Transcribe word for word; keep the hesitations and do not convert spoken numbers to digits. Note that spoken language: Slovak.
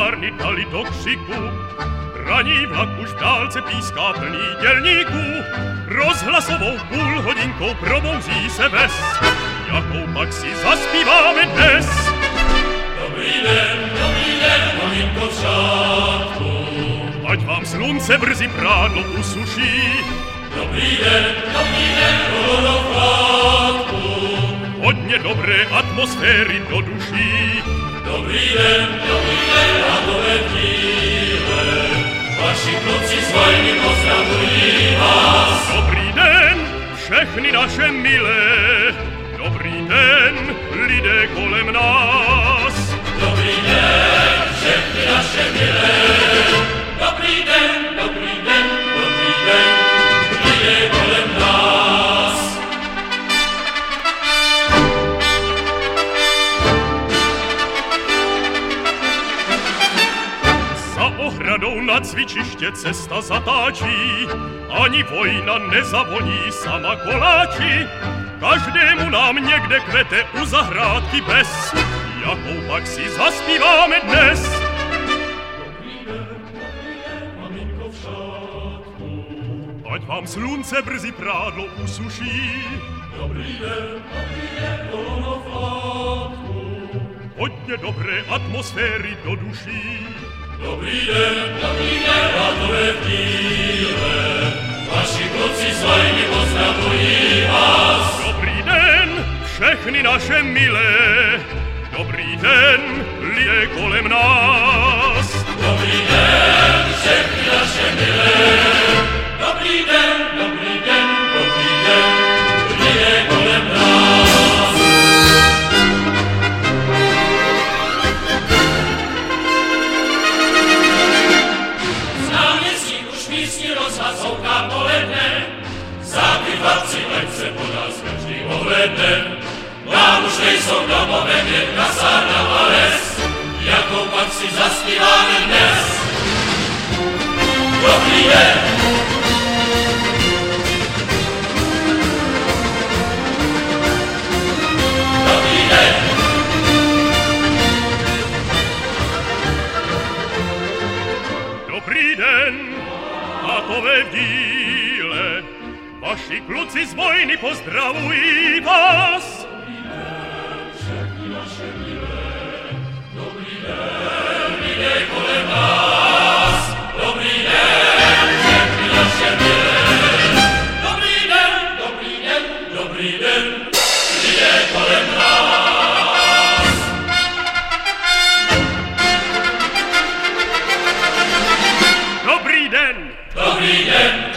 továrny dali do křiku. Raní vlak už v dálce píská plný dělníků. Rozhlasovou půl hodinkou probouzí se ves. Jakou pak si zaspíváme dnes? Dobrý den, dobrý den, maminko v šátku. Ať vám slunce brzy prádlo usuší. Dobrý den, dobrý den, kolo v chládku. Hodně dobré atmosféry do duší. Dobrý den, dobrý den, radové díle. Vaši kluci s vojny pozdravují vás. Dobrý den, všechny naše milé. Dobrý den, lidé kolem nás. Dobrý den, všechny naše milé. Dobrý den, dobrý den, dobrý den, lidé kolem nás. Za ohradou na cvičiště cesta zatáčí, ani vojna nezavoní sama koláči. Každému nám někde kvete u zahrádky bez. Jakou pak si zaspíváme dnes? Dobrý den, dobrý den, maminko v šátku. Ať vám slunce brzy prádlo usuší. Dobrý den, dobrý den, kolo v chládku. Hodně dobré atmosféry do duší. Dobrý den, dobrý den, radové v díle. Vaši kluci s vojny pozdravují vás. Dobrý den, všechny naše milé. Dobrý den, lidé kolem nás. Dobrý den, všechny naše milé. Dobrý den, dobrý den, dobrý den, lidé kolem nás. Z náměstí už místní rozhlas houká poledne. Zápěvavci, ať se po nás každý ohledne. Nám už nejsou domovem jen kasárna a les. Jakou pak si zaspíváme dnes? Dobrý den! Dobrý den! Dobrý den, tatové v díle. Vaši kluci z vojny pozdravují vás. Dobrý den, lidé kolem nás. Dobrý den, všechny naše milé. Dobrý den, dobrý den, dobrý den, lidé kolem nás. Dobrý den! Dobrý den,